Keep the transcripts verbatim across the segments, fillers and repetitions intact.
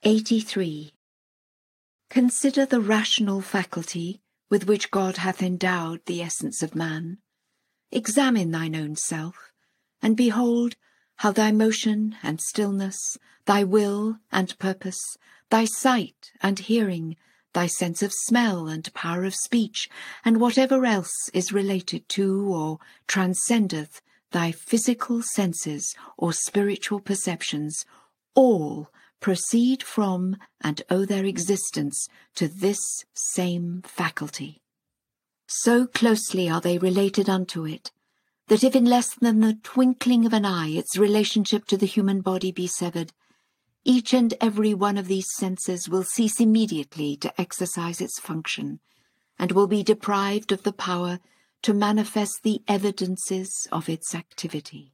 eighty-three. Consider the rational faculty with which God hath endowed the essence of man. Examine thine own self, and behold how thy motion and stillness, thy will and purpose, thy sight and hearing, thy sense of smell and power of speech, and whatever else is related to or transcendeth thy physical senses or spiritual perceptions, all proceed from and owe their existence to this same faculty. So closely are they related unto it, that if in less than the twinkling of an eye its relationship to the human body be severed, each and every one of these senses will cease immediately to exercise its function, and will be deprived of the power to manifest the evidences of its activity.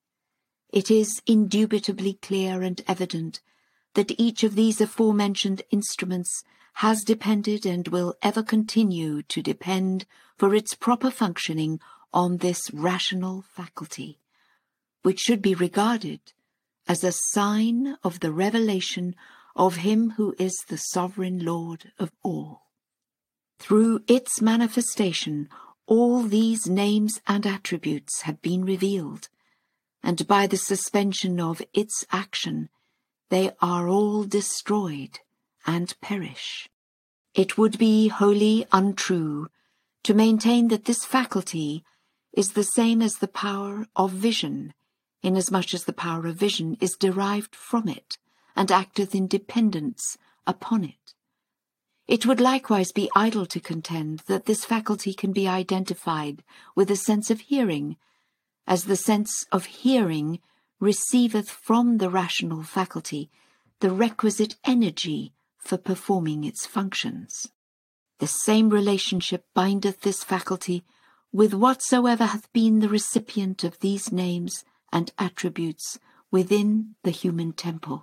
It is indubitably clear and evident that each of these aforementioned instruments has depended and will ever continue to depend for its proper functioning on this rational faculty, which should be regarded as a sign of the revelation of Him who is the sovereign Lord of all. Through its manifestation, all these names and attributes have been revealed, and by the suspension of its action, they are all destroyed and perish. It would be wholly untrue to maintain that this faculty is the same as the power of vision, inasmuch as the power of vision is derived from it, and acteth in dependence upon it. It would likewise be idle to contend that this faculty can be identified with the sense of hearing, as the sense of hearing receiveth from the rational faculty the requisite energy for performing its functions. The same relationship bindeth this faculty with whatsoever hath been the recipient of these names and attributes within the human temple.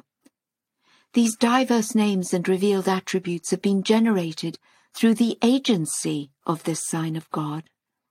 These diverse names and revealed attributes have been generated through the agency of this sign of God.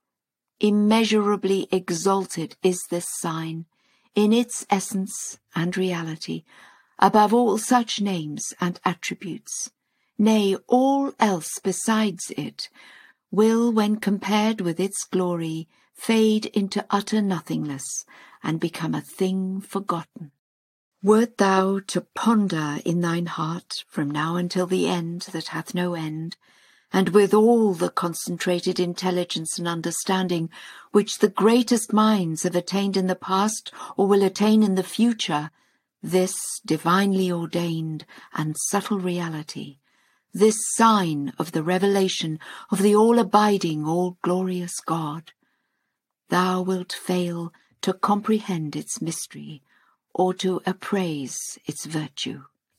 Immeasurably exalted is this sign, in its essence and reality, above all such names and attributes. Nay, all else besides it will, when compared with its glory, fade into utter nothingness and become a thing forgotten. Wert thou to ponder in thine heart from now until the end that hath no end, and with all the concentrated intelligence and understanding which the greatest minds have attained in the past or will attain in the future, this divinely ordained and subtle reality, this sign of the revelation of the all-abiding, all-glorious God, thou wilt fail to comprehend its mystery or to appraise its virtue.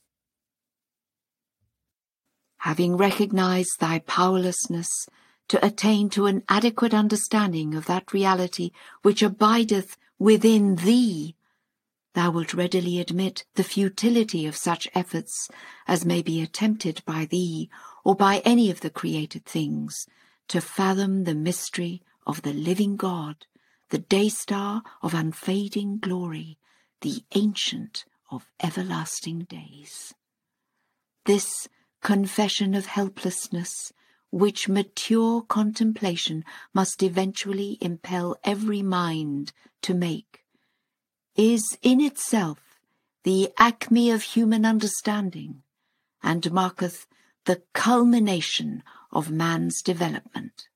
Having recognized thy powerlessness to attain to an adequate understanding of that reality which abideth within thee, thou wilt readily admit the futility of such efforts as may be attempted by thee or by any of the created things to fathom the mystery of the living God, the day-star of unfading glory, the Ancient of everlasting days. This confession of helplessness, which mature contemplation must eventually impel every mind to make, is in itself the acme of human understanding, and marketh the culmination of man's development.